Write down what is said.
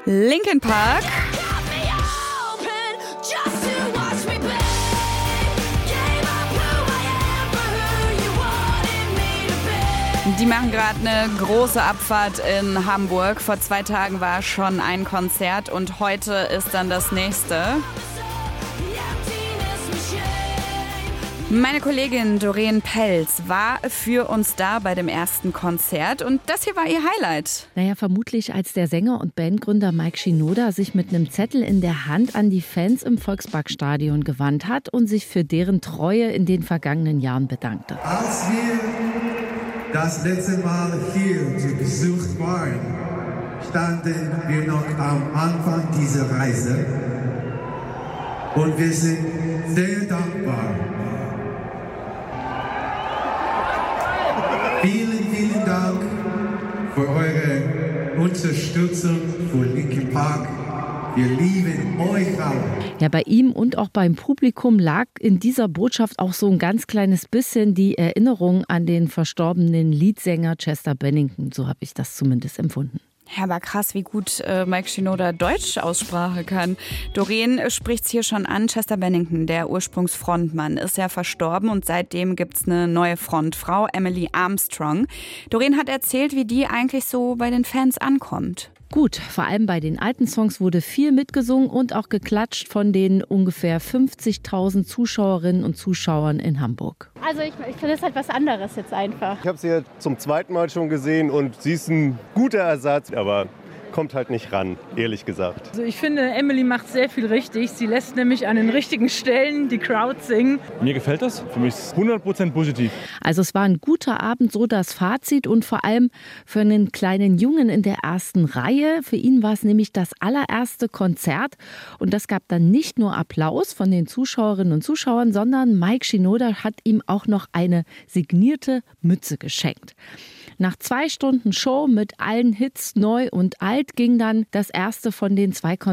Linkin Park. Die machen gerade eine große Abfahrt in Hamburg. Vor 2 Tagen war schon ein Konzert und heute ist dann das nächste. Meine Kollegin Doreen Pelz war für uns da bei dem ersten Konzert und das hier war ihr Highlight. Naja, vermutlich als der Sänger und Bandgründer Mike Shinoda sich mit einem Zettel in der Hand an die Fans im Volksparkstadion gewandt hat und sich für deren Treue in den vergangenen Jahren bedankte. Als wir das letzte Mal hier zu Besuch waren, standen wir noch am Anfang dieser Reise und wir sind sehr dankbar. Vielen Dank für eure Unterstützung für Linkin Park. Wir lieben euch auch. Ja, bei ihm und auch beim Publikum lag in dieser Botschaft auch so ein ganz kleines bisschen die Erinnerung an den verstorbenen Leadsänger Chester Bennington. So habe ich das zumindest empfunden. Ja, aber krass, wie gut Mike Shinoda Deutsch-Aussprache kann. Doreen spricht's hier schon an. Chester Bennington, der Ursprungsfrontmann, ist ja verstorben und seitdem gibt's eine neue Frontfrau, Emily Armstrong. Doreen hat erzählt, wie die eigentlich so bei den Fans ankommt. Gut, vor allem bei den alten Songs wurde viel mitgesungen und auch geklatscht von den ungefähr 50.000 Zuschauerinnen und Zuschauern in Hamburg. Also ich finde es halt was anderes jetzt einfach. Ich habe sie ja zum 2. Mal schon gesehen und sie ist ein guter Ersatz, aber kommt halt nicht ran, ehrlich gesagt. Also ich finde, Emily macht sehr viel richtig. Sie lässt nämlich an den richtigen Stellen die Crowd singen. Mir gefällt das. Für mich ist es 100% positiv. Also es war ein guter Abend, so das Fazit. Und vor allem für einen kleinen Jungen in der ersten Reihe. Für ihn war es nämlich das allererste Konzert. Und das gab dann nicht nur Applaus von den Zuschauerinnen und Zuschauern, sondern Mike Shinoda hat ihm auch noch eine signierte Mütze geschenkt. Nach 2 Stunden Show mit allen Hits, neu und alt, ging dann das erste von den 2